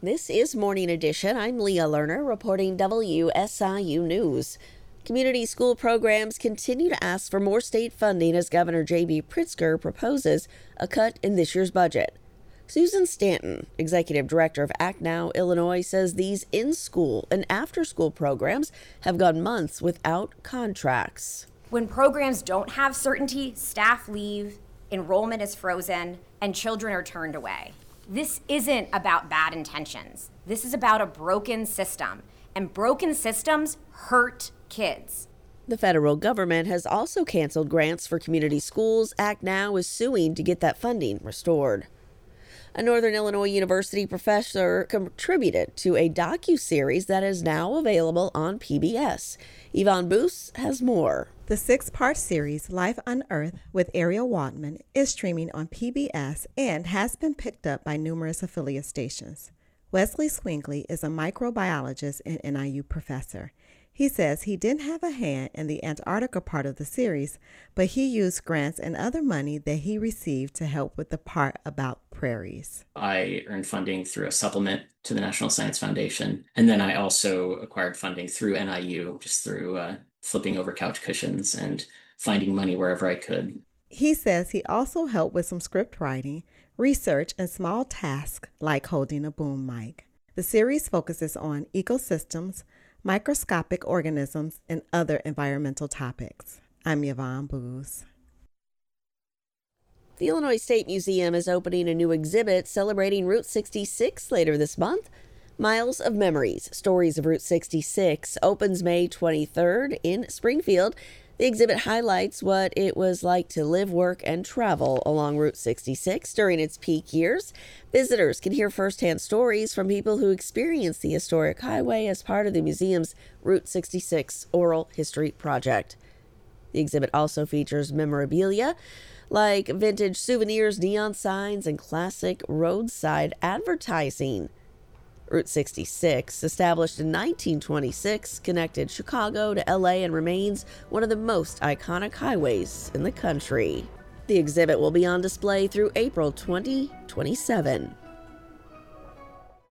This is Morning Edition. I'm Leah Lerner reporting WSIU News. Community school programs continue to ask for more state funding as Governor J.B. Pritzker proposes a cut in this year's budget. Susan Stanton, Executive Director of Act Now Illinois, says these in-school and after-school programs have gone months without contracts. When programs don't have certainty, staff leave, enrollment is frozen, and children are turned away. This isn't about bad intentions. This is about a broken system, and broken systems hurt kids. The federal government has also canceled grants for community schools. Act Now is suing to get that funding restored. A Northern Illinois University professor contributed to a docuseries that is now available on PBS. Yvonne Boos has more. The 6-part series, Life on Earth with Ariel Waldman, is streaming on PBS and has been picked up by numerous affiliate stations. Wesley Swingley is a microbiologist and NIU professor. He says he didn't have a hand in the Antarctica part of the series, but he used grants and other money that he received to help with the part about prairies. I earned funding through a supplement to the National Science Foundation, and then I also acquired funding through NIU, just through flipping over couch cushions and finding money wherever I could. He says he also helped with some script writing, research, and small tasks like holding a boom mic. The series focuses on ecosystems, microscopic organisms, and other environmental topics. I'm Yvonne Boos. The Illinois State Museum is opening a new exhibit celebrating Route 66 later this month. Miles of Memories, Stories of Route 66 opens May 23rd in Springfield. The exhibit highlights what it was like to live, work, and travel along Route 66 during its peak years. Visitors can hear firsthand stories from people who experienced the historic highway as part of the museum's Route 66 Oral History Project. The exhibit also features memorabilia like vintage souvenirs, neon signs, and classic roadside advertising. Route 66, established in 1926, connected Chicago to LA and remains one of the most iconic highways in the country. The exhibit will be on display through April 2027.